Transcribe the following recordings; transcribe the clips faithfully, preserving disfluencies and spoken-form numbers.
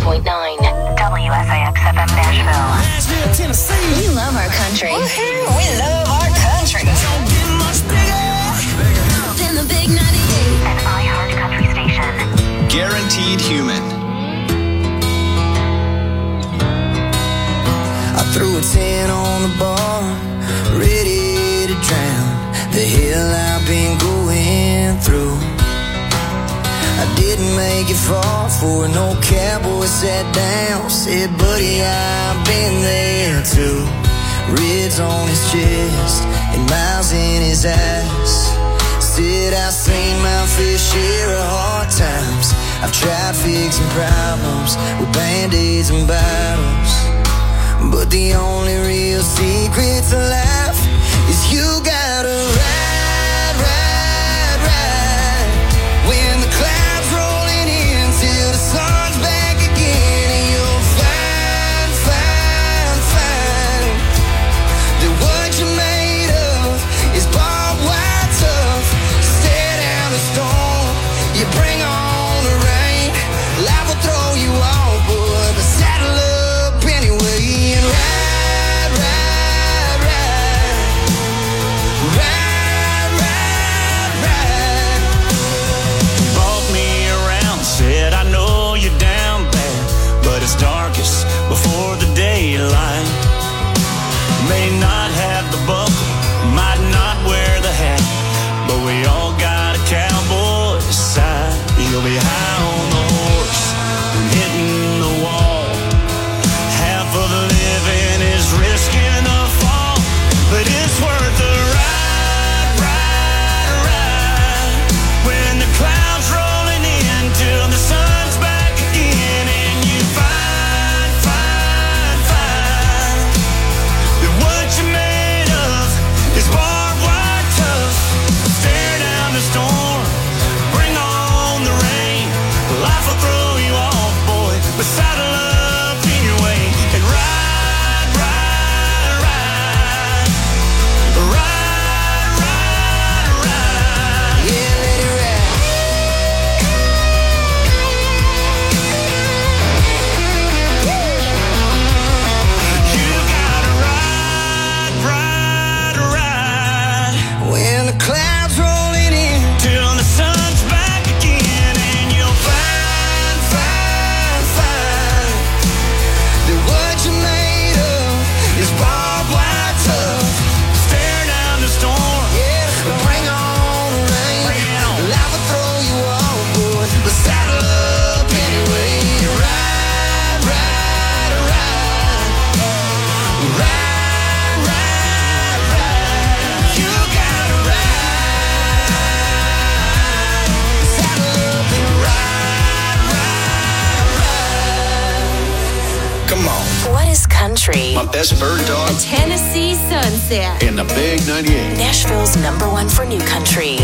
point nine W S I X F M Nashville. Nashville, Tennessee. We love our country. Woo-hoo, we love our country. Don't get much bigger than the big ninety-eight. An iHeart country station. Guaranteed Human. I threw a ten on the bar, ready to drown the hell I've been going through. I didn't make it far for an old cowboy sat down, said, buddy, I've been there too. Ribs on his chest and miles in his eyes. Said, I've seen my fair share of hard times. I've tried fixing problems with band-aids and bottles, but the only real secret to life is you gotta ride, ride, ride. When the clouds rolling in till the sun's back again, and you'll find, find, find that what you're made of is barbed wire tough. Stare down the storm, you bring on the rain. Life will throw you off, boy, but saddle up anyway and ride, ride, ride. Ride, ride, ride. Brought me around, said, I know you're down bad, but it's darkest before the daylight. May not have the buckle, might not wear the hat, but we all got a cowboy's side. You'll be high on the horse and hitting the wall. Half of the living is risking the fall, but it's worth the ride, ride, ride. When the clouds rolling in till the sun's back again, and you find, find, find that what you're made of is barbed wire tough. Stare down the storm, bring on the rain. Life will throw you off, boy, but saddle up anyway and ride, ride, ride. Ride, ride, ride. Yeah, let it ride. You gotta ride, ride, ride When the clouds rolling in, till the sun's back again, and you'll find, find, find that what you're made of is barbed wire tough. stare down the storm. Yeah, bring on the rain. Bring it on. Life will throw you off, boy, but saddle up anyway. Ride, ride, ride. Ride, ride, ride. You gotta ride. Saddle up and ride, ride, ride. Come on. What is country? My best bird dog Tennessee Sunset. in the big ninety-eight. Nashville's number one for new country.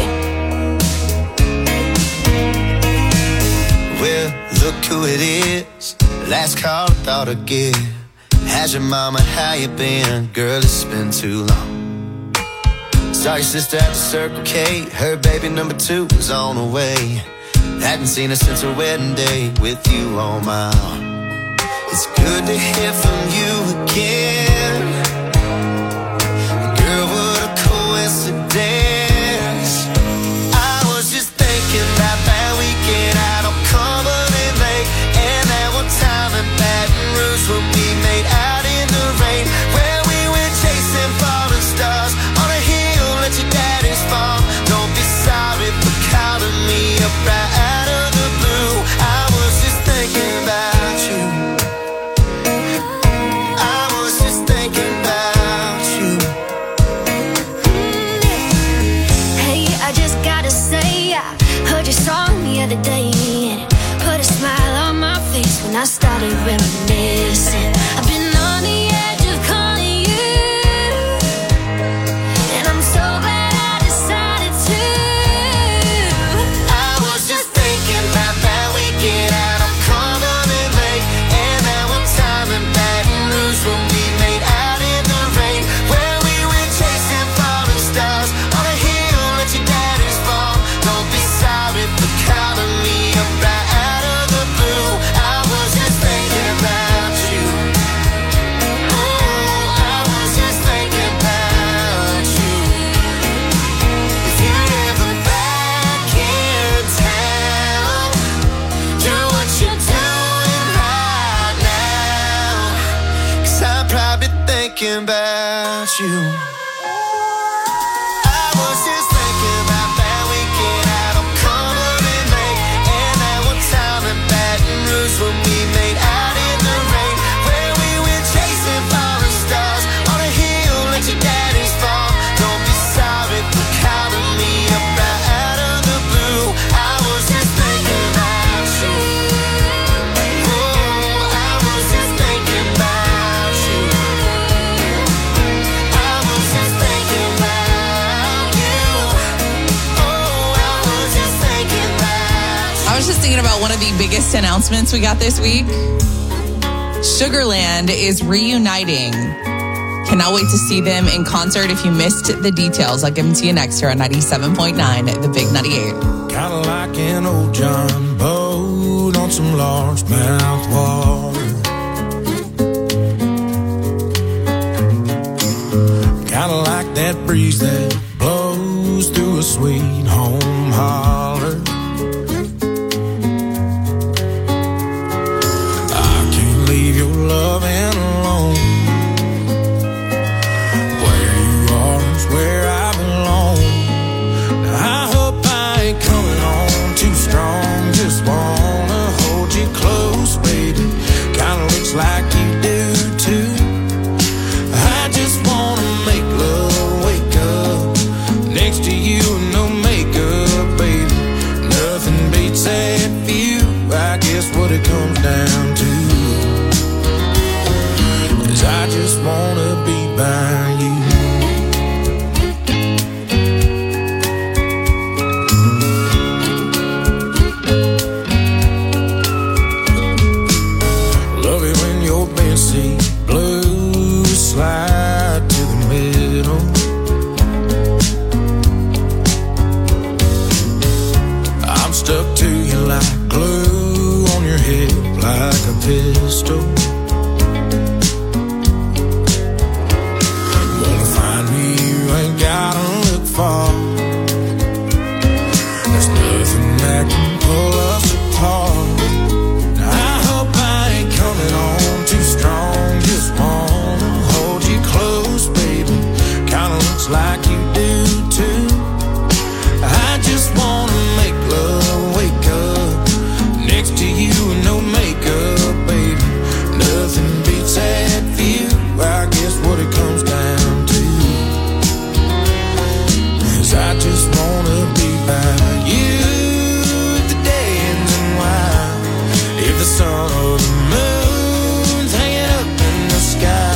Well, look who it is. Last call I thought I'd give. How's your mama, how you been? Girl, it's been too long. Saw your sister at the Circle K. Her baby number two was on the way. Hadn't seen her since her wedding day with you on my arm. It's good to hear from you again. Girl, what a coincidence. I was just thinking about that weekend out on Cumberland Lake, and that one time in Baton Rouge when we made out in the rain, where we went chasing falling stars on a hill at your daddy's farm. Don't be sorry for calling me up right out of the blue. I was just thinking about you. I was just thinking about you. Hey, I just gotta say, I heard your song the other day, and it put a smile on my face when I started reminiscing. I've been on the edge of calling you, and I'm so glad I decided to. I was just thinking about that weekend out on Cumberland Lake, and that one time in Baton Rouge when we made out in the rain, where we went chasing falling stars on a hill at your daddy's farm. Don't be sorry for calling me up right out of the blue. I was just thinking thinking about you. I was just thinking about that weekend out on Cumberland Lake, and that one time in Baton Rouge when we made out in the rain, where we went chasing falling stars on a hill at your daddy's farm. Don't be sorry for calling me up right out of the blue. I was just thinking about you. Oh, I was just thinking about you. I was just thinking about you. Oh, I was just thinking about you. I was just thinking about one of the biggest announcements we got this week. Sugarland is reuniting. Cannot wait to see them in concert. If you missed the details, I'll give them to you next here on ninety-seven point nine, The Big ninety-eight. Kinda like an old John boat on some largemouth water. Kinda like that breeze that blows through a sweet home holler. I can't leave your loving alone. Where you are is where I belong. Now I hope I ain't coming on too strong. Just wanna hold you close, baby. Kinda looks like you do too. I just wanna make love, wake up next to you and no makeup, baby. Nothing beats that view. I guess what it comes down to is I just wanna be by you. Love it when your bench seat blues slide to the middle. I'm stuck to you like glue on your hip, like a pistol. Wanna find me, you ain't gotta look far. There's nothing that can pull us apart. I hope I ain't coming on too strong. Just wanna hold you close, baby. Kinda looks like you do too. I just wanna make love, wake up next to you and no makeup, baby. Nothing beats that view. I guess what it comes down to is I just wanna be by you. If the day ends and why, if the sun or the moon's hanging up in the sky,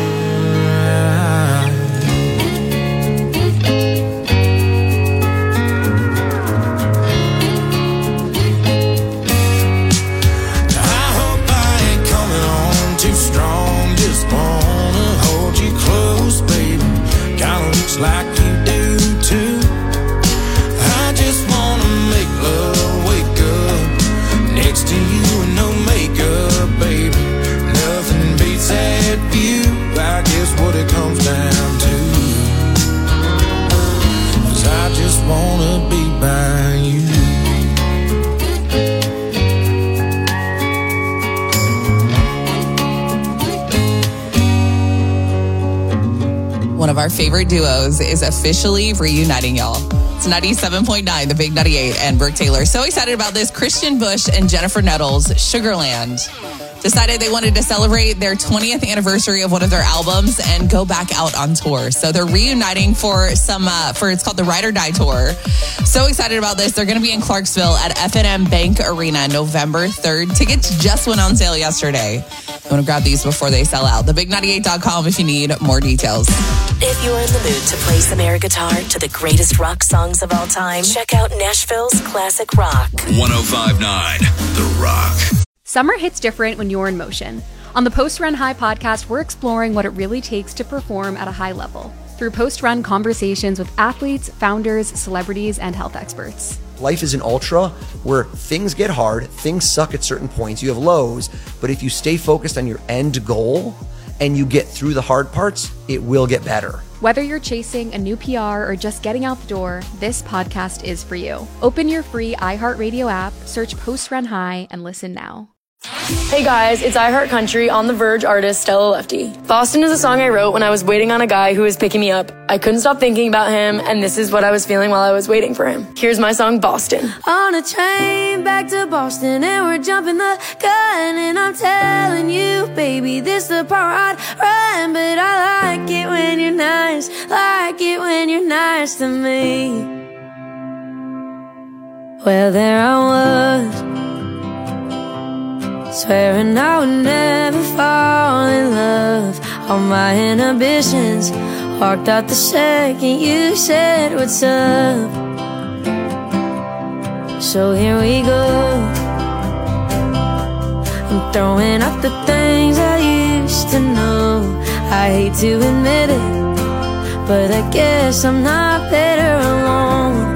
I hope I ain't coming on too strong. Just wanna hold you close, baby. Kinda looks like you do too. I just wanna make love, wake up next to you and no makeup, baby. Nothing beats that view. I guess what it comes down to is I just wanna be by you. One of our favorite duos is officially reuniting, y'all. It's ninety-seven point nine, The Big ninety-eight, and Brooke Taylor. So excited about this. Christian Bush and Jennifer Nettles, Sugarland, decided they wanted to celebrate their twentieth anniversary of one of their albums and go back out on tour. So they're reuniting for some, uh, for it's called the Ride or Die Tour. So excited about this. They're going to be in Clarksville at F and M Bank Arena November third. Tickets just went on sale yesterday. You want to grab these before they sell out. the big ninety-eight dot com if you need more details. If you're in the mood to play some air guitar to the greatest rock songs of all time, check out Nashville's Classic Rock. one oh five point nine The Rock. Summer hits different when you're in motion. On the Post Run High podcast, we're exploring what it really takes to perform at a high level through post-run conversations with athletes, founders, celebrities, and health experts. Life is an ultra where things get hard, things suck at certain points, you have lows, but if you stay focused on your end goal and you get through the hard parts, it will get better. Whether you're chasing a new P R or just getting out the door, this podcast is for you. Open your free iHeartRadio app, search Post Run High, and listen now. Hey guys, it's I Heart Country on The Verge artist Stella Lefty. Boston is a song I wrote when I was waiting on a guy who was picking me up. I couldn't stop thinking about him, and this is what I was feeling while I was waiting for him. Here's my song, Boston. On a train back to Boston, and we're jumping the gun, and I'm telling you, baby, this the part I'd run, but I like it when you're nice, like it when you're nice to me. Well, there I was, swearing I would never fall in love. All my inhibitions walked out the second you said what's up. So here we go, I'm throwing out the things I used to know. I hate to admit it, but I guess I'm not better alone.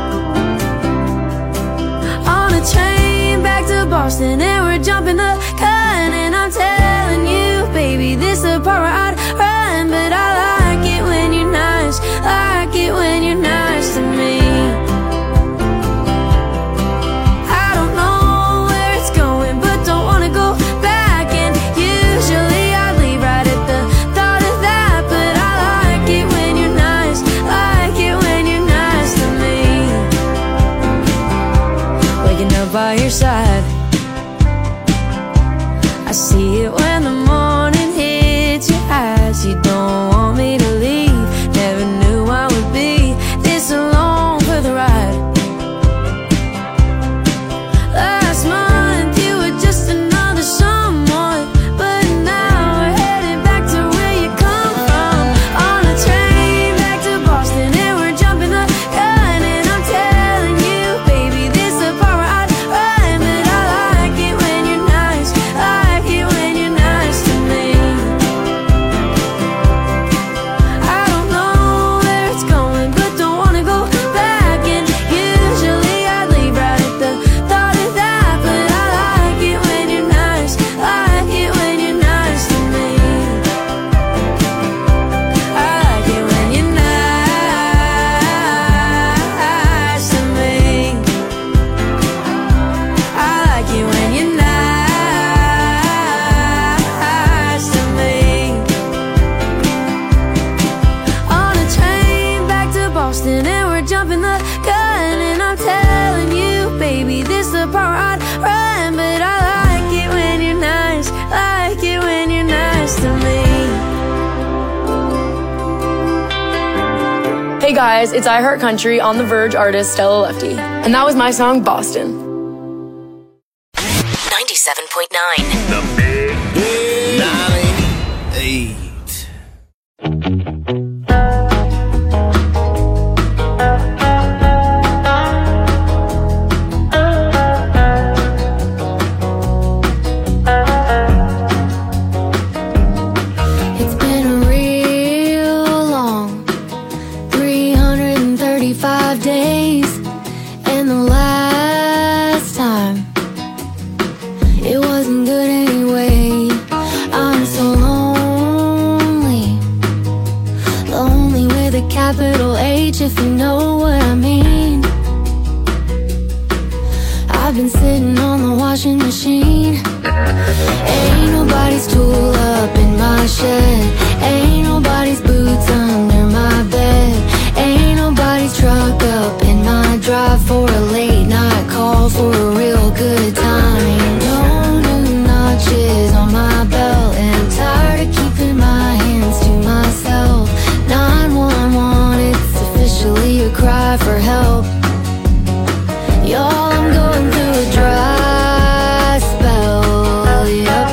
On a train back to Boston, and we're jumping the gun, and I'm telling you, baby, this the part where I'd run, but I like it when you're nice, like it when you're nice to me. I don't know where it's going, but don't wanna go back, and usually I leave right at the thought of that, but I like it when you're nice, like it when you're nice to me. Waking up by your side, I see it when the morning hits your eyes. You don't want me to leave, never knew I would be this alone for the ride. Last month you were just another someone, but now we're headed back to where you come from. On a train back to Boston, and we're jumping the gun, and I'm telling you, baby, this the part where I'd run, but I like it when you're nice, like it when you're nice to me. I don't know where it's going, but don't wanna go back, and usually I leave right at the thought of that, but I like it when you're nice, like it when you're nice to me. I like it when you're nice to me. I like it when you're nice to me. On a train back to Boston, and we're jumping the gun, and I'm telling you, baby, this the part I'd run, but I like it when you're nice, like it when you're nice to me. Hey guys, it's I Heart Country on The Verge artist Stella Lefty. And that was my song, Boston. ninety-seven point nine. The Big Eight. It's been a real long three hundred thirty-five days, and the last time it wasn't good anyway. I'm so lonely, lonely with a capital H, if you know what I mean. I've been sitting on the washing machine. Ain't nobody's tool up in my shed, ain't nobody's boots under my bed, ain't nobody's truck up in my drive for a late night call for a real good time. Ain't no new notches on my belt, and I'm tired of keeping my hands to myself. nine one one, it's officially a cry for help. Y'all, I'm going through a dry spell, yep.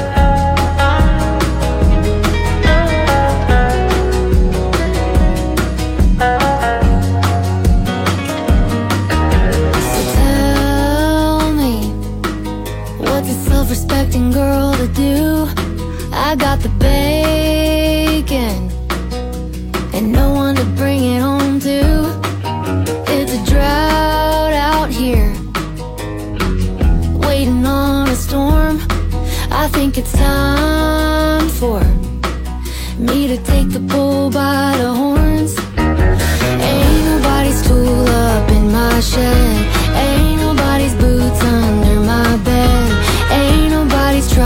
So tell me, what's a self-respecting girl to do? I got the bacon, and no one to bring it home to. It's a drought out here, waiting on a storm. I think it's time for me to take the bull by the horns. Ain't nobody's tool up in my shed, ain't nobody's boots under my bed, ain't nobody's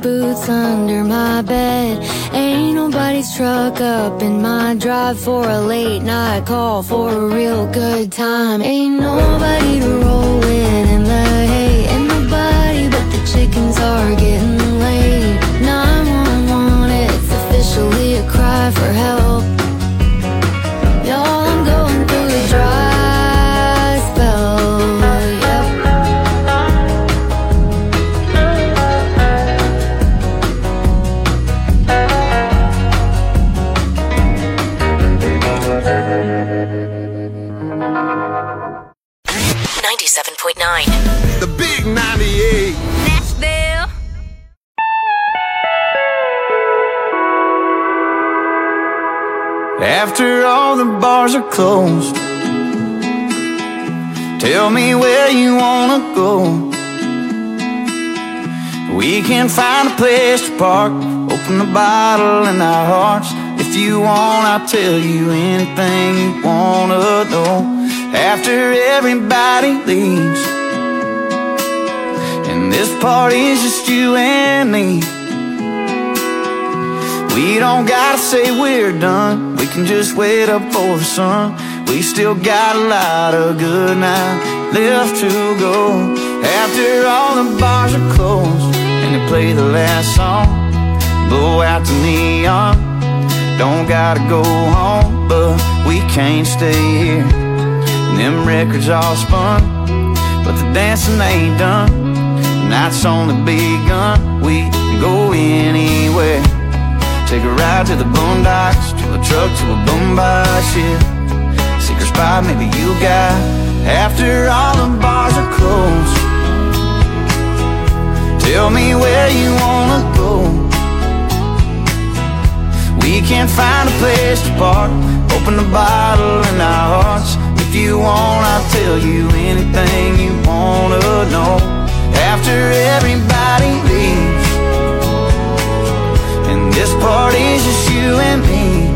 boots under my bed. Ain't nobody's truck up in my drive for a late night call for a real good time. Ain't nobody to roll with in the hay. Ain't nobody but the chickens are getting late. nine one one, it's officially a cry for help. Y'all, I'm going through a dry spell. Yep. ninety-seven point nine. The big ninety-eight. Nashville. After all the bars are closed, tell me where you wanna go. We can find a place to park, open the bottle in our hearts. If you want, I'll tell you anything you wanna know. After everybody leaves and this party's just you and me, we don't gotta say we're done, we can just wait up for the sun. We still got a lot of good night left to go. After all the bars are closed and they play the last song, blow out the neon. Don't gotta go home, but we can't stay here. And them records all spun, but the dancing ain't done. The night's only begun, we can go anywhere. Take a ride to the boondocks, to a truck, to a boombox, yeah. Secret spot maybe you got. After all the bars are closed, tell me where you wanna go. We can't find a place to park, open the bottle in our hearts. If you want, I'll tell you anything you wanna know. After everybody leaves and this party's just you and me,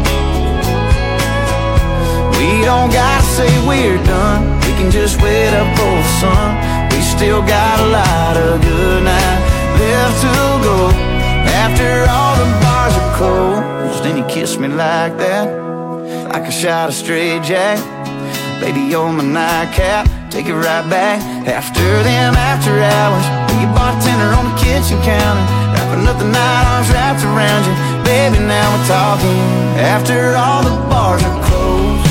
we don't gotta say we're done, we can just wait up for the sun. We still got a lot of good night left to go. After all the bars are closed, then you kiss me like that, like a shot of straight jack. Baby, you're my nightcap, take it right back. After them after hours, be your bartender on the kitchen counter, wrapping up the night, arms wrapped around you. Baby, now we're talking. After all the bars are closed,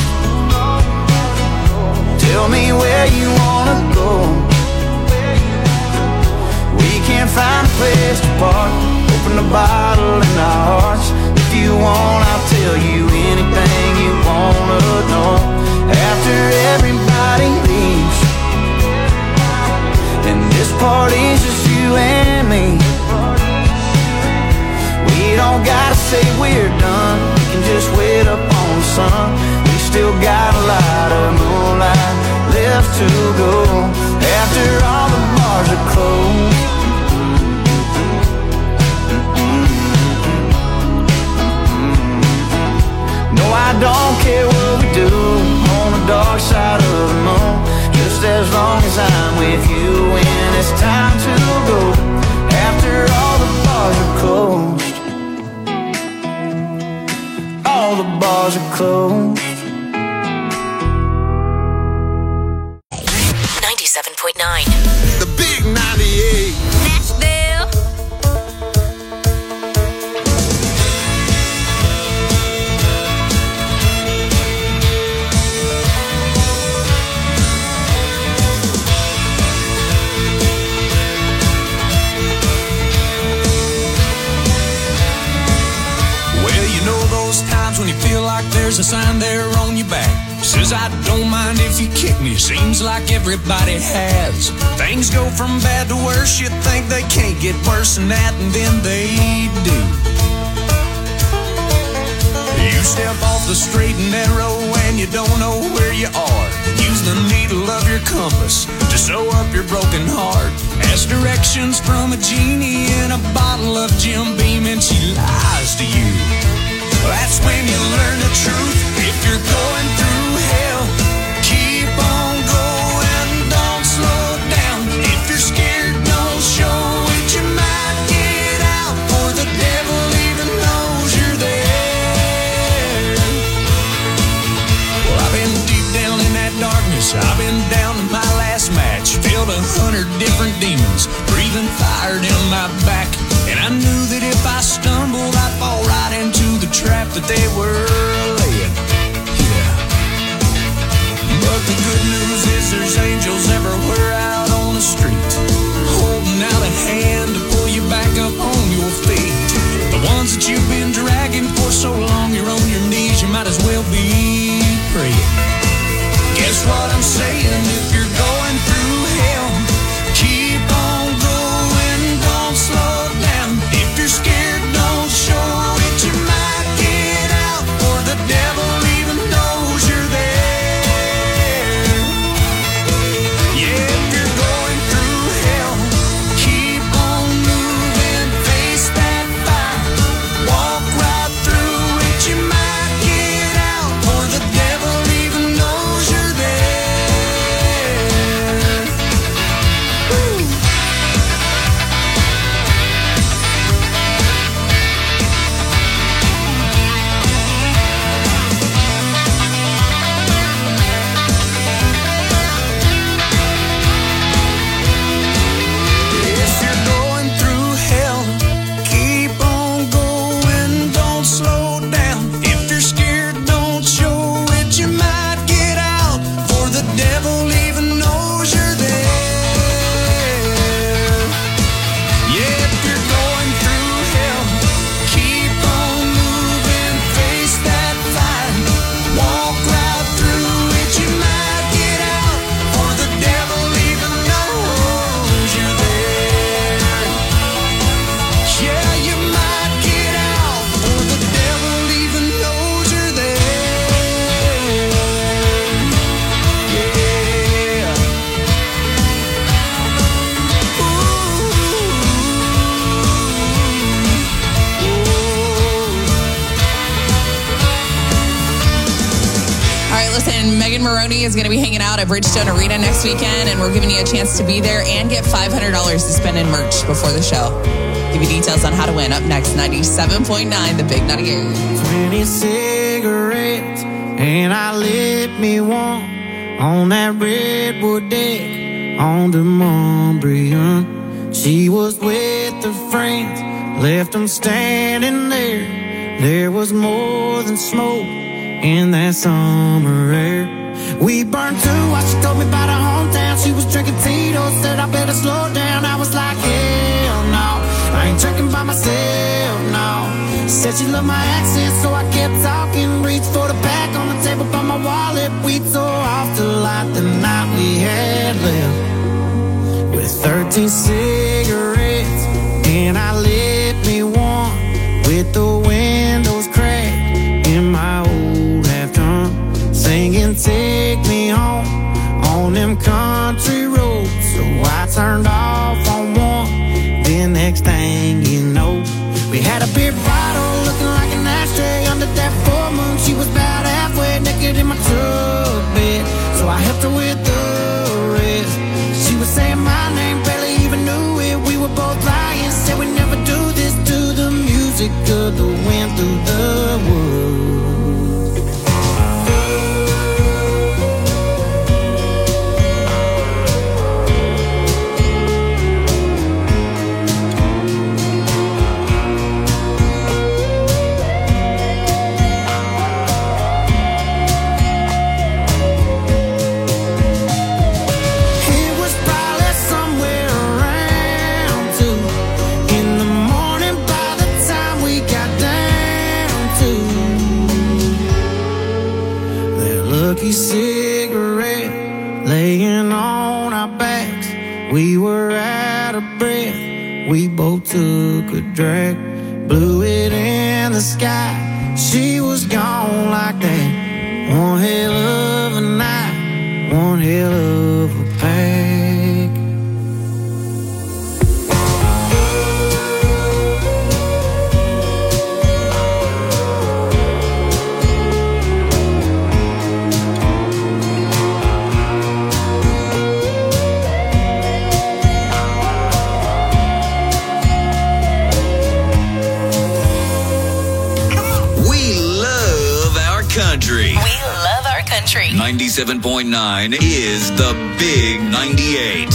tell me where you wanna go. We can't find a place to park, open the bottle in our hearts. If you want, I'll tell you anything you wanna know. After everybody leaves and this party's just you and me, we don't gotta say we're done, we can just wait up on the sun. We still got a lot of moonlight left to go. After all the bars are closed, no, I don't care what we do on the dark side of the moon, just as long as I'm with you when it's time to go. After all the bars are closed, all the bars are closed. ninety-seven point nine. The big ninety-eight. Nashville. When you feel like there's a sign there on your back, says I don't mind if you kick me. Seems like everybody has. Things go from bad to worse, you think they can't get worse than that, and then they do. You step off the straight and narrow and you don't know where you are. Use the needle of your compass to sew up your broken heart. Ask directions from a genie in a bottle of Jim Beam and she lies to you. That's when you learn the truth. If you're going through hell, keep on going, don't slow down. If you're scared, don't show it, you might get out. I've been down to my last match, filled a hundred different demons, breathing fire down my back. And I knew that if I stumbled, I'd fall right into the trap that they were laying. Yeah. But the good news is there's angels everywhere out on the street, holding out a hand to pull you back up on your feet. The ones that you've been dragging for so long, you're on your knees, you might as well be praying. Guess what I'm saying? If you're going through hell, keep on going, don't slow down. If you're scared, don't show it, you might get out, for the devil even knows you're there. Yeah, if you're going through hell, keep on moving, face that fire, walk right through it, you might get out, for the devil even knows you're there. Woo. If you're going through hell, keep on going, don't slow down. If you're scared, don't show it, you might get out, for the devil even knows you're there. Yeah, if you're going through hell, keep on moving, face that fire, walk right through it, you might get out, for the devil even knows you're there. Yeah, you might get out, for the devil even knows you're there. Yeah. All right, listen, Megan Maroney is going to be hanging out at Bridgestone Arena next weekend, and we're giving you a chance to be there and get five hundred dollars to spend in merch before the show. Give you details on how to win up next. ninety-seven point nine, the Big ninety-eight. twenty cigarettes, and I lit me one on that redwood deck on the Montbriand. She was with her friends, left them standing there. There was more than smoke in that summer air. We burned too while she told me about her hometown. She was drinking Tito's, said I better slow down. I was like, hell no, I ain't drinking by myself, no. Said she loved my accent, so I kept talking. Reached for the pack on the table by my wallet. We tore off the light the night we had left, with thirteen cigarettes, and I lit me one with the windows cracked in my old half-ton, singing take me home on them country roads. So I turned off on one, then next thing you know, we had a beer bottle looking like an ashtray under that full moon. She was about halfway naked in my truck bed, so I helped her with the rest. She was saying my name, barely even knew it. We were both lying, said we never do this, to the music of the wind through the woods. It was probably somewhere around two in the morning by the time we got down to that lucky cigarette laying on our backs. We were out of breath, we both took a drag, blew it in the sky. She was gone like that. One hell of a night, one hell of a pack. We love our country. We love our country. ninety-seven ninety-seven point nine is the Big ninety-eight.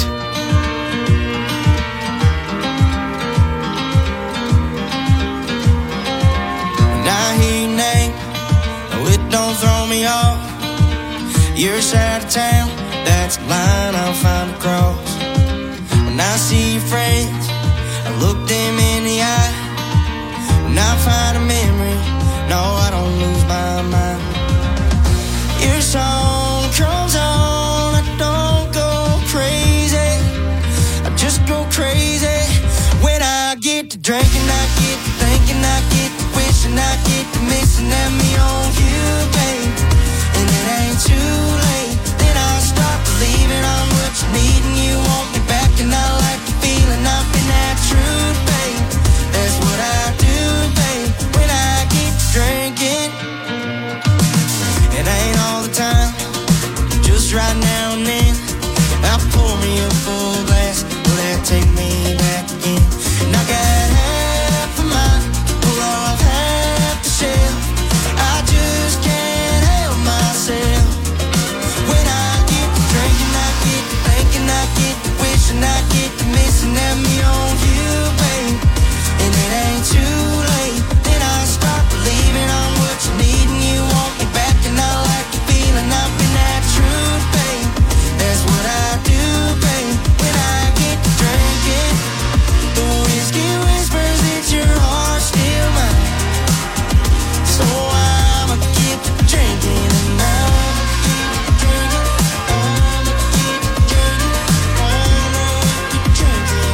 When I hear your name, no, it don't throw me off. You're side of town, that's a line I'll find across. When I see your friends, I look them in the eye. When I find a memory, no, I don't lose my mind. Your song comes on, I don't go crazy, I just go crazy. When I get to drinking, I get to thinking, I get to wishing, I get to missing at me on you, babe. And it ain't too late, then I start believing I'm what you need and you want me back. And I like the feeling up in that truth, babe. That's what I do, babe, when I get to drinking. It ain't all the time, just right now and then. I pour me a full glass, will that take me back again? And I got half a mind, pull off half the shell. I just can't help myself. When I get to drinking, I get to thinking, I get to wishing, I get to missing at me on you, babe. And it ain't too late, then I start believing I'm what you need and you want me back. And I like the feeling up in that truth, babe. That's what I do, babe, when I get to drinking. The whiskey whispers that your heart's still mine. So I'ma get to drinking and I'ma keep drinking. I'ma keep drinking. I'ma keep drinking.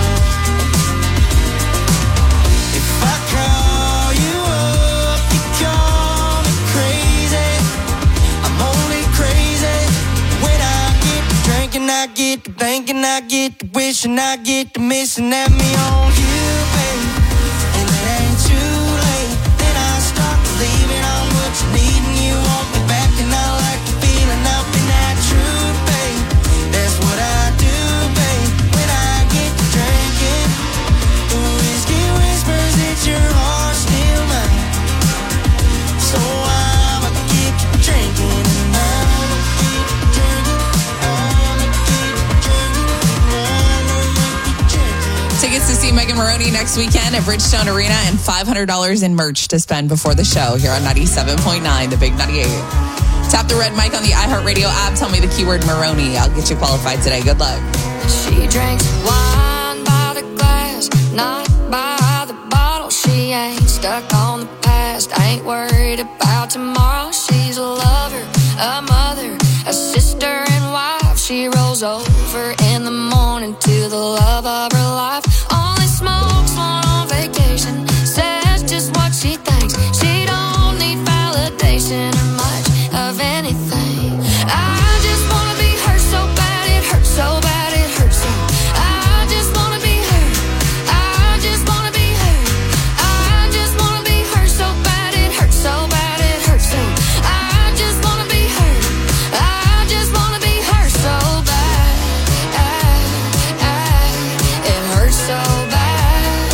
If I call you up, you call me crazy. I'm only crazy when I get to drinking. I get to thinking, I get to wishing, I get to missing at me on you, babe. And it ain't too late, then I start believing I'm what you need and you want me back. And I like the feeling up in that truth, babe. That's what I do, babe, when I get to drinking. The whiskey whispers that your heart's still mine. So I'ma keep drinking and I'ma keep drinking. I'ma keep drinking. I'ma keep drinking. Tickets to see Megan Maroney next weekend at Bridgestone Arena and five hundred dollars in merch to spend before the show here on ninety-seven point nine, the Big ninety-eight. Tap the red mic on the iHeartRadio app. Tell me the keyword Maroney. I'll get you qualified today. Good luck. She drinks wine by the glass, not by the bottle. She ain't stuck on the past, ain't worried about tomorrow. She's a lover, a mother, a sister and wife. She rolls over in the morning to the love of her life. Only smokes one on vacation, says just what she thinks. She don't need validation or much of anything. I just wanna be her so bad, it hurts so bad, it hurts so. I just wanna be her, I just wanna be her. I just wanna be her so bad, it hurts so bad, it hurts so. I just wanna be her, I just wanna be her so bad. It hurts so bad.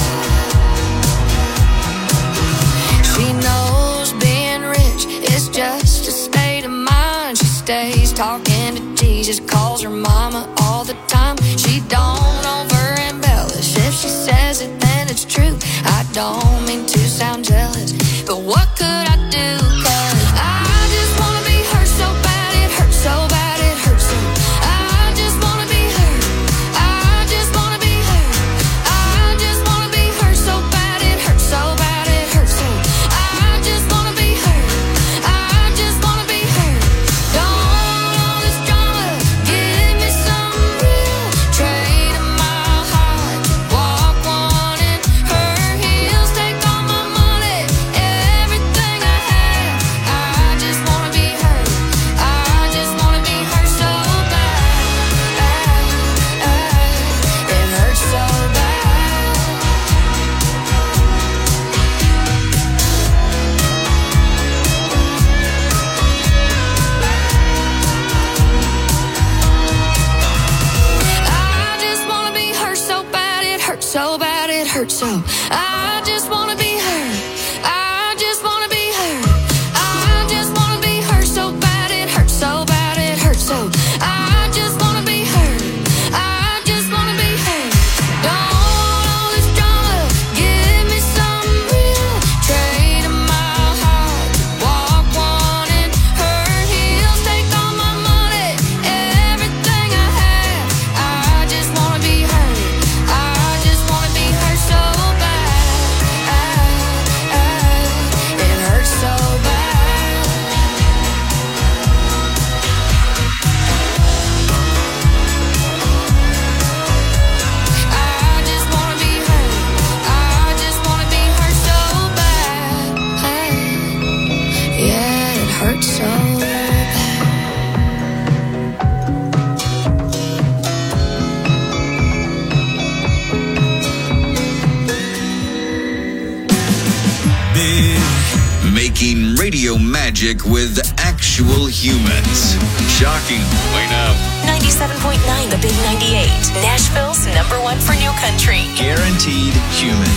She knows being rich is just a state of mind. She stays talking to Jesus, calls her mama all the time. She don't over embellish, if she says it then it's true. I don't mean to sound jealous, but what could I do? 'Cause I just wanna be her so bad, it hurts so bad, it hurts so. I just wanna be her, I just wanna be her. I just wanna be her so bad, it hurts so bad, it hurts so. I just wanna be her, I just wanna be her. Don't want all this drama, give me some real. Trading my heart, walk one in her heels. Take all my money, everything I have. I just wanna be her, I just wanna be her so bad. It hurts so bad. I just wanna be her so bad, it hurts so bad, it hurts so. I just wanna be her, I just wanna be her. I just wanna be her so bad, it hurts so bad. magic with actual humans. Shocking. Wait up. ninety-seven point nine The Big ninety-eight. Nashville's number one for new country. Guaranteed human.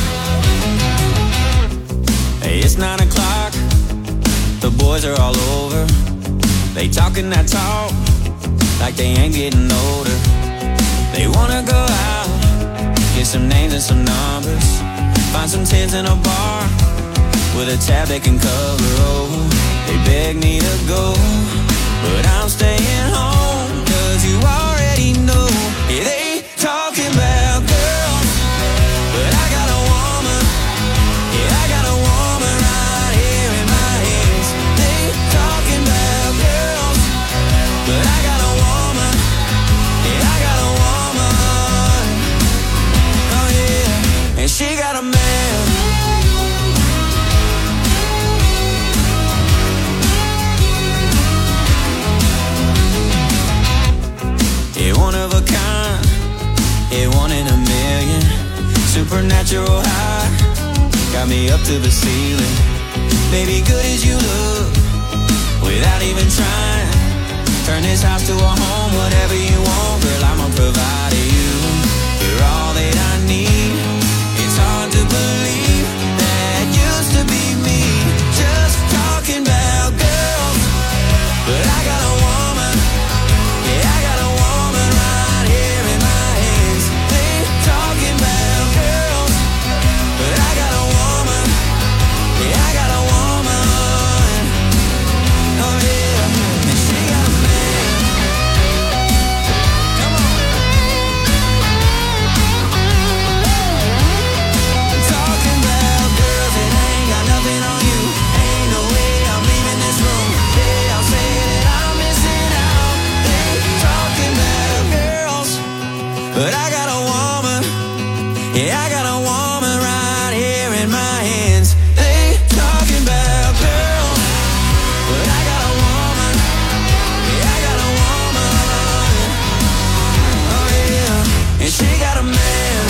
Hey, it's nine o'clock. The boys are all over. They talking that talk like they ain't getting older. They wanna go out, get some names and some numbers, find some tents in a bar with a tab they can cover. Oh, they beg me to go, but I'm staying home, cause you already know. Yeah, they talking about girls, but I got a woman. Yeah, I got a woman right here in my hands. They talking about girls, but I got a woman. Yeah, I got a woman. Oh yeah, and she got a man. Yeah, one of a kind, yeah, one in a million. Supernatural high, got me up to the ceiling. Baby, good as you look, without even trying. Turn this house to a home, whatever you want, girl, I'ma provide you. You're all that I need. It's hard to believe that used to be me. Just talking about girls, but I got a woman. Yeah, I got a woman right here in my hands. They talking about girls, but I got a woman. Yeah, I got a woman. Oh yeah, and she got a man. Come on. Talking about girls that ain't got nothing on you. Ain't no way I'm leaving this room. They all say that I'm missing out. They talking about girls, but I got a woman. Yeah, I got a woman right here in my hands. They talking about girls, but I got a woman. Yeah, I got a woman. Oh yeah, and she got a man.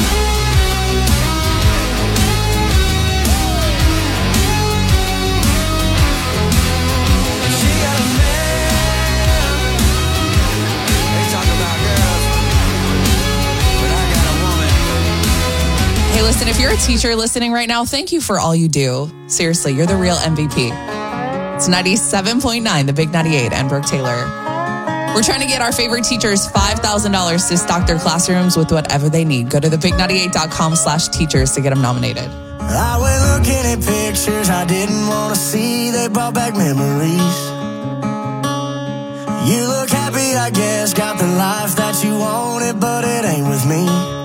And she got a man. They talk about girls, but I got a woman. Hey, listen, if you're a teacher listening right now, thank you for all you do. Seriously, you're the real M V P. It's ninety-seven point nine, The Big ninety-eight, and Brooke Taylor. We're trying to get our favorite teachers five thousand dollars to stock their classrooms with whatever they need. Go to the big ninety-eight dot com slash teachers to get them nominated. I went looking at pictures I didn't want to see. They brought back memories. You look happy, I guess. Got the life that you wanted, but it ain't with me.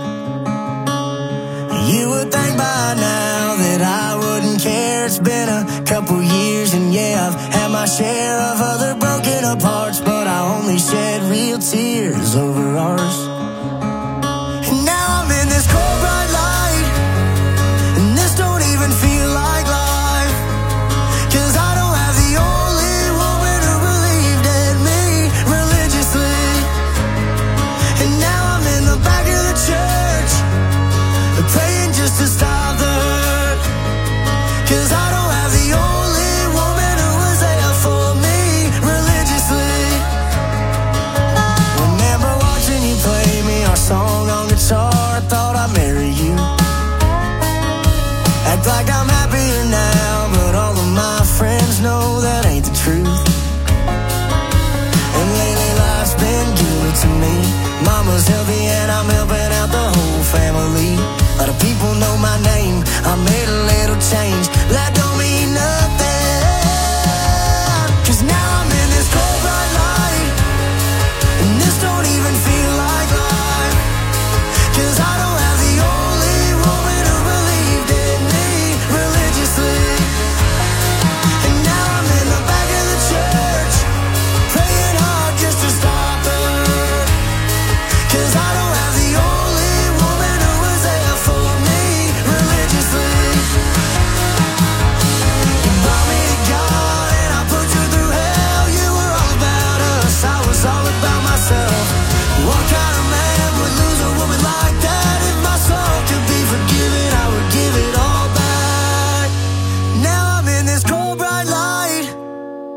You would think by now that I wouldn't care. It's been a couple years, and yeah, I've had my share of other broken aparts, but I only shed real tears over ours. And now I'm in this cold bright light, and this don't even feel like life, 'cause I don't have the only woman who believed in me religiously. And now I'm in the back of the church, praying just to stop the hurt, 'cause I don't have the only woman who was there for me religiously. Remember watching you play me our song on guitar. I thought I'd marry you. Act like I'm happier now, but all of my friends know that ain't the truth. And lately life's been good to me. Mama's healthy and I'm helping out the whole family. A lot of people know my name. I made a little change. That don't mean nothing, 'cause now I'm in this cold bright light, and this don't even feel like life, 'cause I don't have the only woman who believed in me religiously. And now I'm in the back of the church, praying hard just to stop the hurt, 'cause I don't have the only woman who was there for me religiously. You brought me to God and I put you through hell. You were all about us, I was all about myself. What kind of man would lose a woman like that? If my soul could be forgiven, I would give it all back. Now I'm in this cold bright light,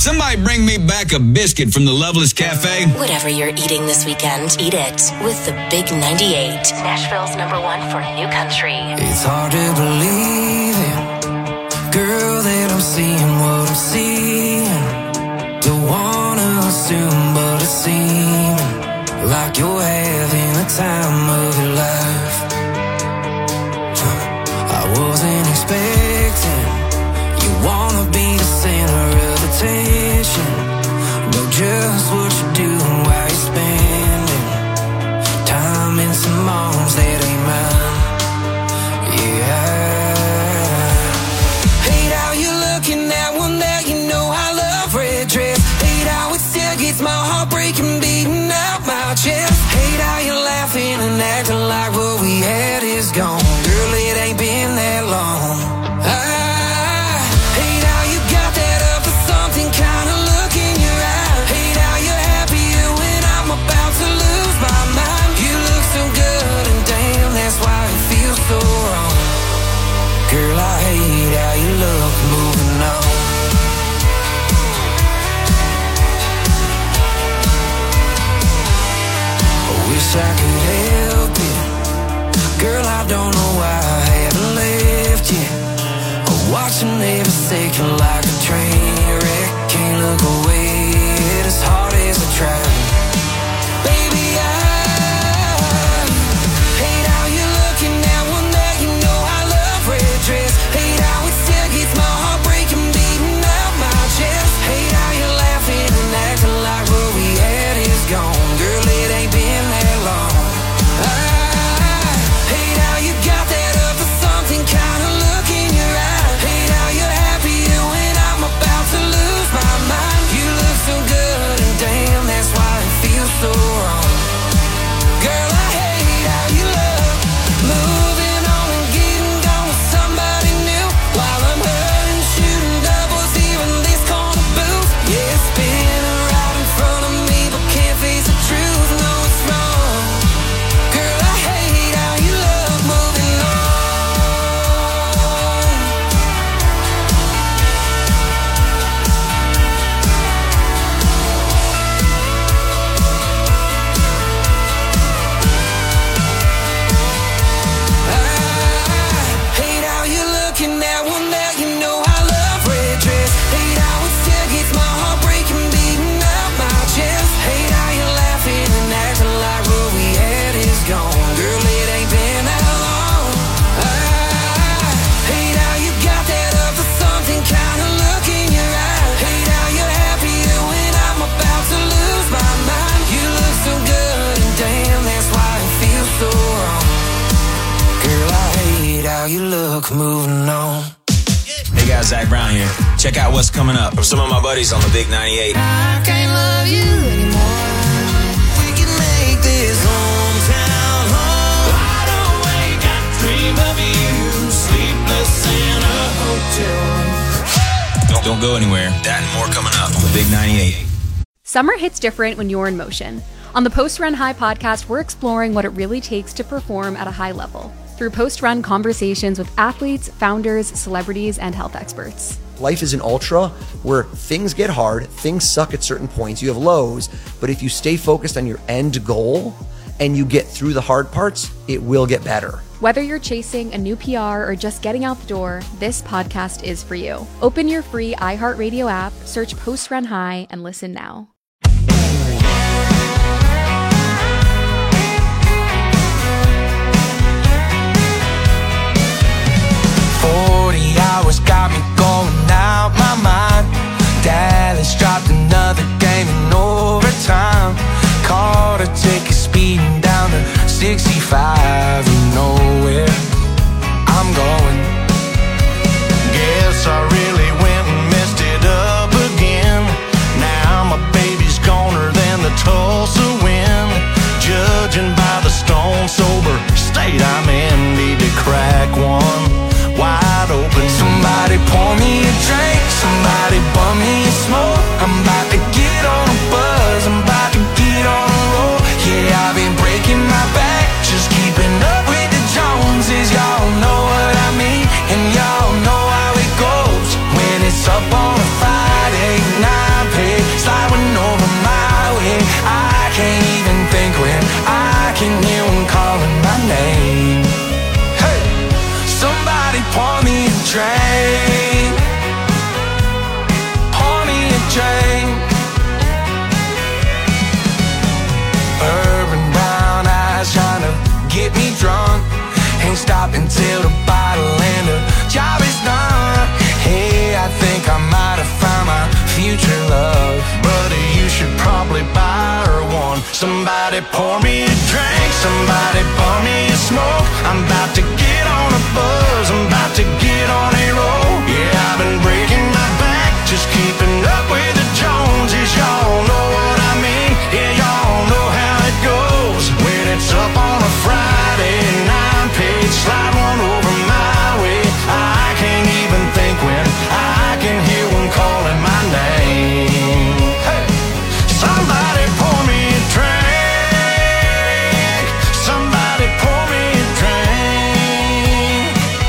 Somebody bring me back a biscuit from the Loveless Cafe. Whatever you're eating this weekend, eat it with the Big ninety-eight, Nashville's number one for new country. It's hard to believe it, girl, that I'm seeing what I'm seeing. Don't wanna assume, but it's seeming like you're having a time of your life. I wasn't expecting you wanna be the center of attention. Know just what you're doing while you're spending time in some arms that ain't mine. Yeah. Hate how you're looking at one that you know I love, red dress. Hate how it still gets my heart breaking, beating out my chest. Hate how you're laughing and acting like what we had is gone. Girl, it ain't been that long. I hate how you got that up for something kind of look in your eye. Hate how you're happier when I'm about to lose my mind. You look so good and damn, that's why it feels so wrong. Girl, I hate how you look moving on. I wish I could help you. Girl, I don't know why I haven't left you. Watching every second like a train wreck. Can't look away as hard as I try. Baby, I hate how you're looking at one that you know I love, red dress. Hate how it still gets my heart breaking, beating out my chest. Hate how you're laughing and acting like what we had is gone. Girl, it ain't been that long. I hate how you got that up for something kind of look in your eye. So good and damn, that's why it feels so wrong. Girl, I hate how you look, moving on and getting gone with somebody new, while I'm hurting, shooting doubles here in this corner booth. Yeah, spinning right in front of me, but can't face the truth. No, it's wrong. Girl, I hate how you look, moving on. You look moving on. Hey guys, Zach Brown here. Check out what's coming up from some of my buddies on the Big ninety-eight. I can't love you anymore. We can make this hometown home. Wide awake, I dream of you, sleepless in a hotel. Don't, don't go anywhere. That and more coming up on the Big ninety-eight. Summer hits different when you're in motion. On the Post Run High podcast, we're exploring what it really takes to perform at a high level through post-run conversations with athletes, founders, celebrities, and health experts. Life is an ultra where things get hard, things suck at certain points, you have lows, but if you stay focused on your end goal and you get through the hard parts, it will get better. Whether you're chasing a new P R or just getting out the door, this podcast is for you. Open your free iHeartRadio app, search Post Run High, and listen now. forty hours got me going out my mind. Dallas dropped another game in overtime. Caught a ticket speeding down to sixty-five. You know where I'm going. Guess I really went and messed it up again. Now my baby can't even think when I can hear one calling my name. Hey, somebody pour me a drink. Pour me a drink. Urban brown eyes trying to get me drunk. Ain't stopping till the bottle and the job is done. Hey, I think I might have found my future love, but you should probably buy her one. Somebody pour me a drink, somebody pour me a smoke. I'm about to get on a buzz, I'm about to get on a roll. Yeah, I've been breaking my back, just keeping up with the Joneses. Y'all know what I mean, yeah, y'all know how it goes. When it's up on a Friday night, page slide one over my way. I can't even think when I can hear one calling my name. Hey, somebody pour me a drink. Somebody pour me a drink.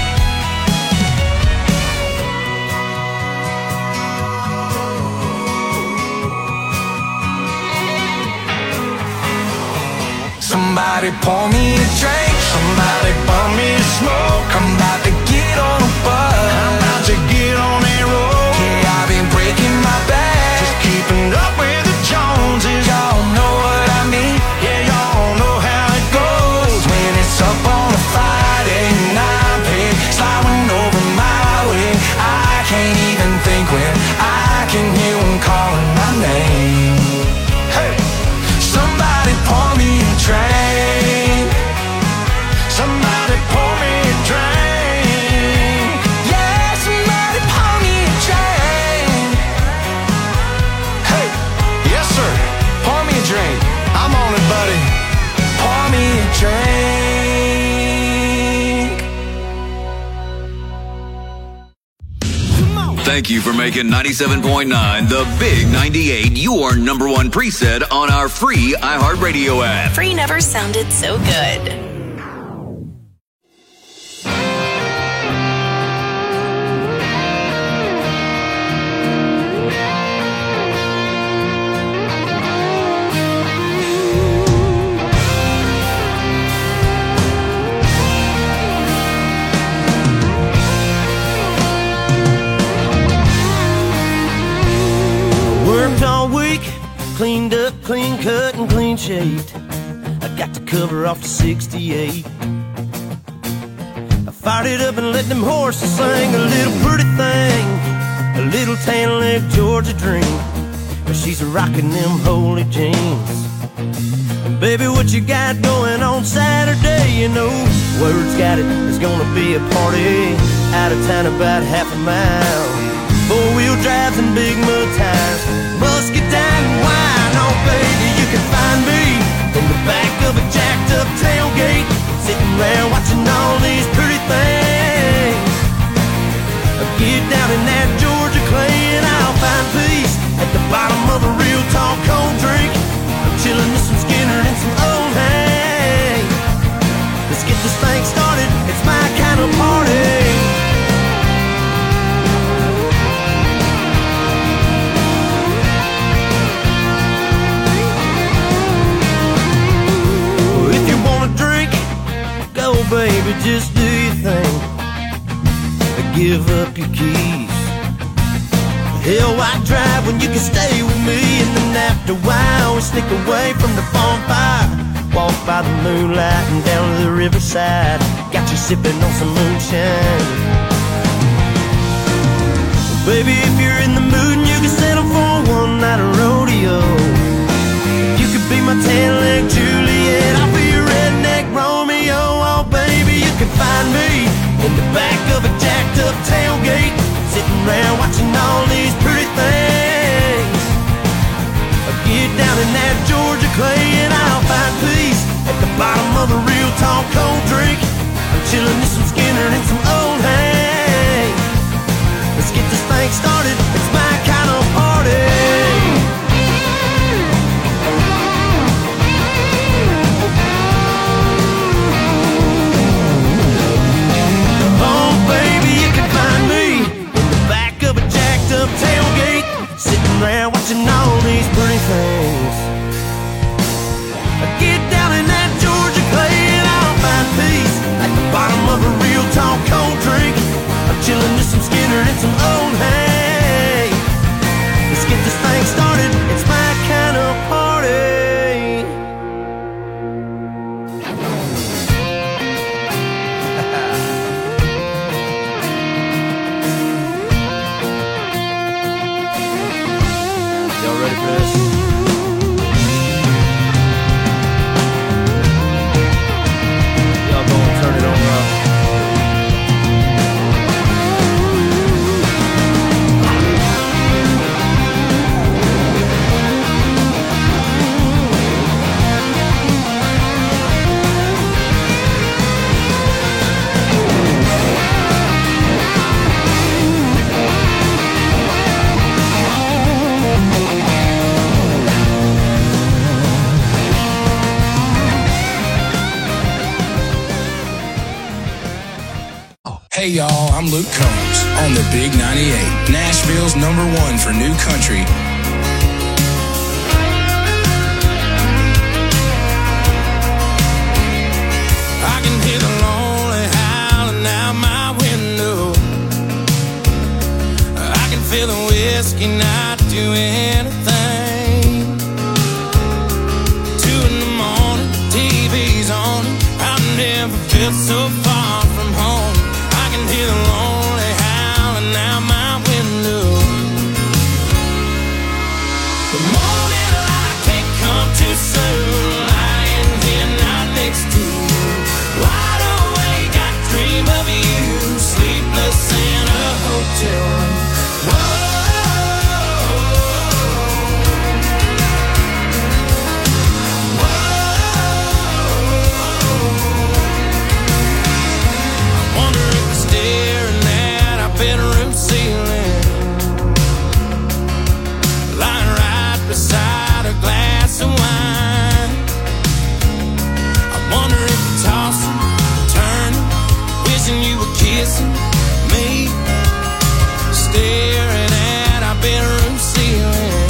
Somebody pour me a drink. Somebody pour me a smoke. I'm about to get on a bus. I'm about to get on a roll. Yeah, I've been breaking my back, just keeping up with the Joneses. Y'all know what I mean, yeah, y'all know how it goes. When it's up on a Friday night, babe, sliding over my way. I can't even think when I can hear one calling my name. Hey, somebody pour me a drink. Somebody pour me a drink. Yeah, somebody pour me a drink. Hey, yes sir, pour me a drink. I'm on it, buddy. Pour me a drink. Thank you for making ninety-seven point nine the Big ninety-eight your number one preset on our free iHeartRadio app. Free never sounded so good. Worked all week, cleaned up, clean cut, and clean shaved. I got the cover off the sixty-eight. I fired it up and let them horses sing a little pretty thing, a little tan leg Georgia dream. But she's rocking them holy jeans. And baby, what you got going on Saturday? You know, word's got it, there's gonna be a party out of town about half a mile. Four-wheel drives and big mud tires, musket down and wine. Oh baby, you can find me in the back of a jacked up tailgate, sitting around watching all these pretty things. I get down in that Georgia clay and I'll find peace at the bottom of a real tall cold drink. I'm chilling with some Skinner and some old hay. Let's get this thing started, it's my kind of party. Baby, just do your thing. Give up your keys. Hell, why drive when you can stay with me? And then after a while, we sneak away from the bonfire, walk by the moonlight and down to the riverside. Got you sipping on some moonshine. Well, baby, if you're in the mood and you can settle for one night of rodeo, you could be my tan-leg Juliet, I'll be your redneck Romeo. Oh baby, you can find me in the back of a jacked up tailgate, sitting around watching all these pretty things. I'll get down in that Georgia clay and I'll find peace at the bottom of a real tall cold drink. I'm chilling with some Skinner and some old hay. Let's get this thing started, it's my kind of party. Tailgate, sitting around watching all these pretty things. Hey y'all, I'm Luke Combs on the Big ninety-eight, Nashville's number one for new country. I can hear the lonely howling out my window. I can feel the whiskey not do anything. Two in the morning, T V's on. I've never felt so far from home. I can hear the lonely howling out my window. The morning light can't come too soon. Lying here not next to you, wide awake, I dream of you, sleepless in a hotel room. Whoa. Bedroom ceiling, lying right beside a glass of wine. I wonder if you're tossing, turning, wishing you were kissing me, staring at our bedroom ceiling.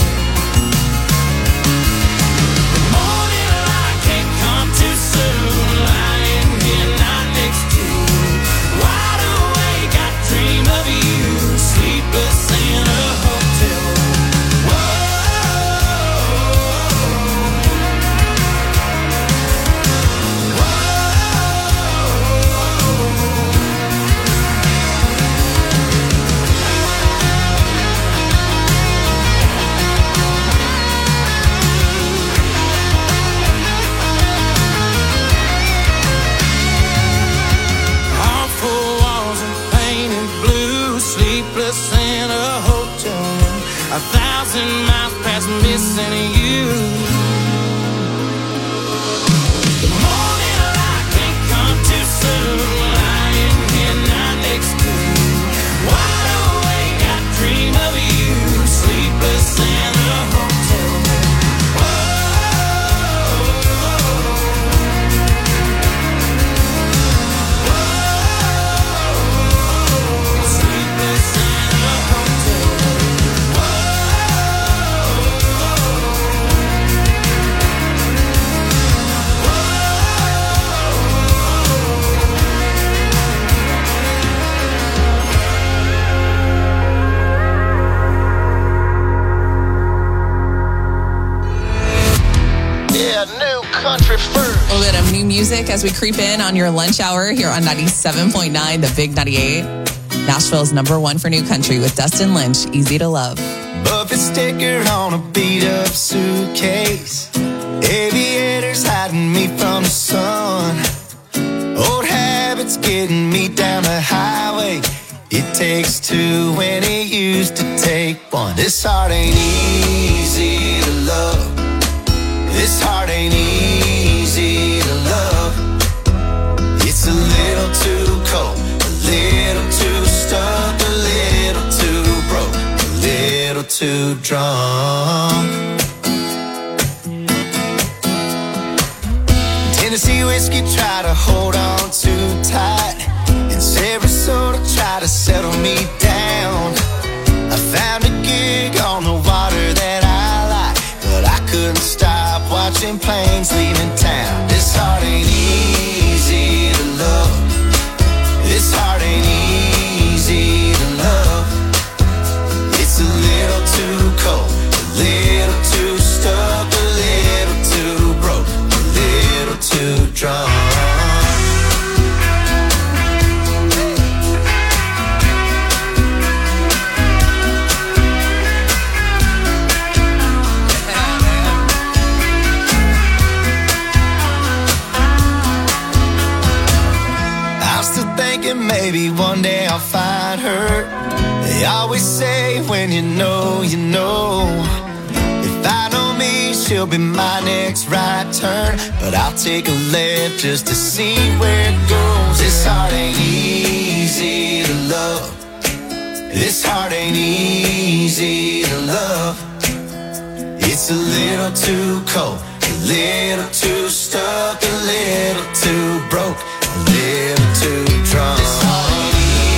The morning light can't come too soon, lying here not next to you, wide awake, I dream of you, sleepless in a hotel room. All four walls are painted blue, sleepless in a hotel room, a thousand miles past missing you. The morning light can't come too soon, lying here not next to you, wide awake, I dream of you, sleepless in a hotel room. Sleepless in a hotel room. Yeah, new country first. A little bit of new music as we creep in on your lunch hour here on ninety-seven point nine, the Big ninety-eight. Nashville's number one for new country with Dustin Lynch, Easy to Love. Buffett sticker on a beat up suitcase. Aviators hiding me from the sun. Old habits getting me down the highway. It takes two when it used to take one. This heart ain't easy to love. This heart ain't easy to love. It's a little too cold, a little too stuck, a little too broke, a little too drunk. Tennessee whiskey try to hold on too tight, and Sarasota try to settle me down. I found a gig on the water that I like, but I couldn't stop watching planes leaving town. This heart ain't easy to love. This heart ain't easy to love. It's a little too cold, a little too stuck, a little too broke, a little too drunk. Maybe one day I'll find her. They always say when you know, you know. If I know me, she'll be my next right turn. But I'll take a left just to see where it goes. This heart ain't easy to love. This heart ain't easy to love. It's a little too cold, a little too stuck, a little too broke, a little too drunk. This heart ain't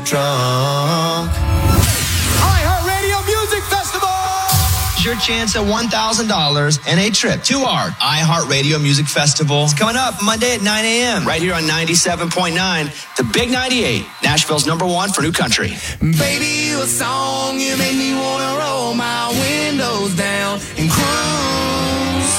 trunk. iHeartRadio Music Festival! Your chance at one thousand dollars and a trip to our iHeartRadio Music Festival. It's coming up Monday at nine a.m. right here on ninety-seven point nine, the Big ninety-eight, Nashville's number one for new country. Baby, you a song, you make me wanna roll my windows down and cruise.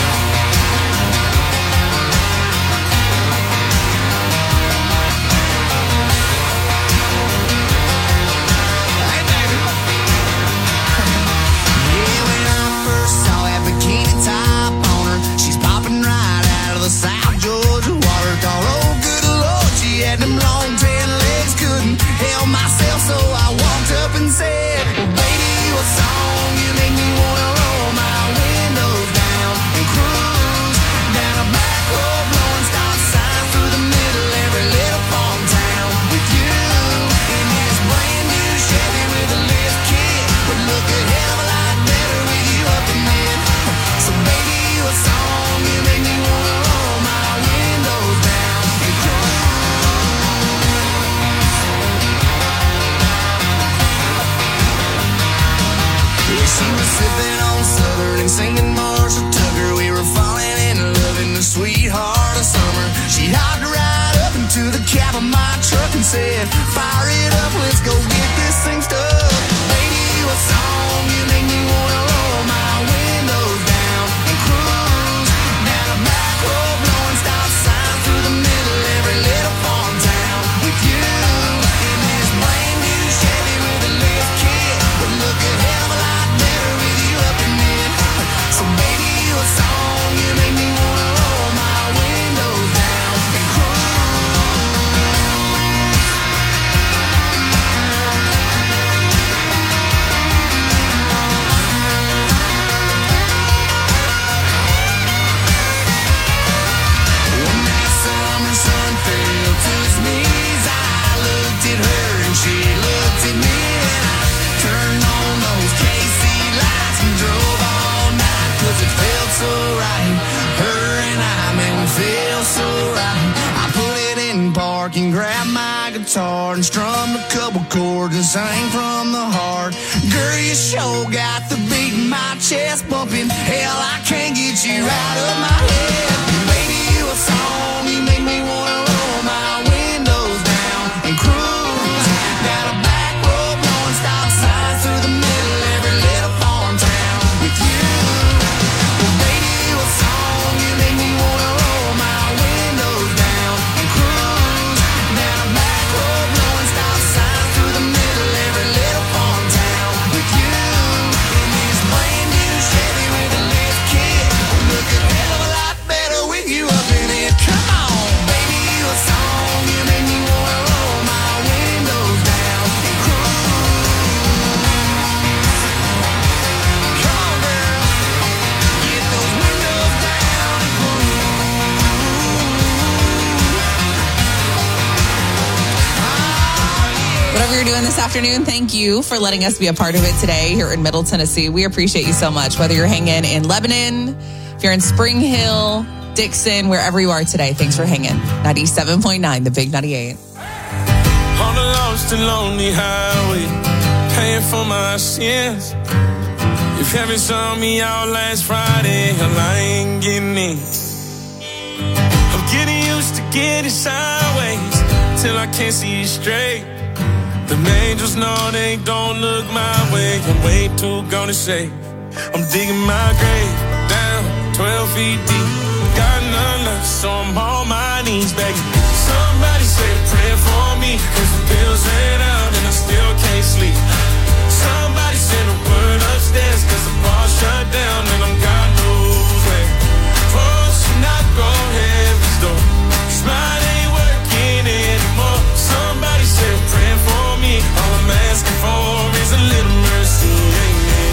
South Georgia water, thought, oh good Lord, she had them long tan legs, couldn't help myself, so I walked up and said, well, baby, you a song, you make me wanna roll my windows down and cruise down a back road, blowing stop signs through the middle every little farm town with you in this brand new Chevy with a lift kit, would look a hell of a lot better with you up in it. So baby, you a song, you make me wanna she was sipping on Southern and singing Marshall Tucker. We were falling in love in the sweetheart of summer. She hopped right up into the cab of my truck and said, fire it up, let's go get this thing stuck. Baby, you a song, you make me wanna roll my windows down and cruise down a back road, blowing stop signs through the middle every little farm town with you in this brand new Chevy with a lift kit. Would look a hell of a lot. So baby, you a song, you make me wanna roll my windows down and When that summer sun fell to its knees, I looked at her and she looked at me, and I turned on those K C lights and drove all night, 'cause it felt so right. Her and I, man, we feel so right. I put it in park and grabbed my guitar and strummed a couple chords and sang from the heart. Girl, you sure got the beat in my chest bumping. Hell, I can't get you out of my head. Baby, you a song, you make me wanna roll my windows down and cruise down a back road, blowing stop signs through the middle every little farm town with you. Well, baby, you a song, you make me wanna roll my windows down and cruise down a back road, blowing stop signs through the middle every little farm town with you in this brand new Chevy with a lift kit. Look a hell of a lot better with you up in it. Come on, baby, you a song, you make me wanna roll my windows down and cruise. Come on, girl, get those windows down and Whatever you're doing this afternoon, thank you for letting us be a part of it today here in Middle Tennessee. We appreciate you so much. Whether you're hanging in Lebanon, if you're in Spring Hill, Dixon, wherever you are today, thanks for hanging. ninety-seven point nine, the Big ninety-eight. On the lost and lonely highway, paying for my sins. If heaven saw me out last Friday, hell, I ain't getting in. I'm getting used to getting sideways till I can't see straight. The angels know they don't look my way. I'm way too gonna say I'm digging my grave down twelve feet deep. Got none left, so I'm on my knees begging. Somebody say a prayer for me, 'cause the bills ain't out and I still can't sleep. Somebody send a word upstairs, 'cause the bar's shut down and I'm God knows where. Folks, knock on heaven's door. Smile ain't working anymore. Somebody say a prayer for me. All I'm asking for is a little mercy. Amen.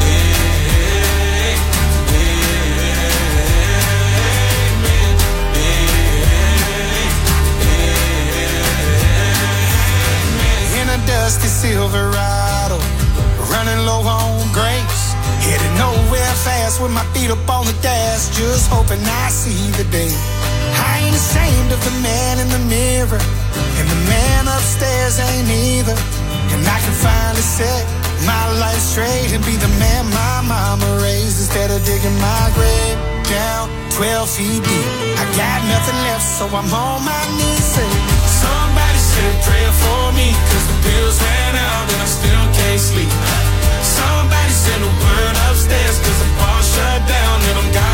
In a dusty Silverado, running low on grapes, headed nowhere fast with my feet up on the dash, just hoping I see the day I ain't ashamed of the man in the mirror, and the man upstairs ain't either. And I can finally set my life straight and be the man my mama raised, instead of digging my grave down twelve feet deep. I got nothing left, so I'm on my knees saying, somebody said a prayer for me, cause the bills ran out and I still can't sleep. Somebody send a word upstairs, cause the bar shut down and I'm got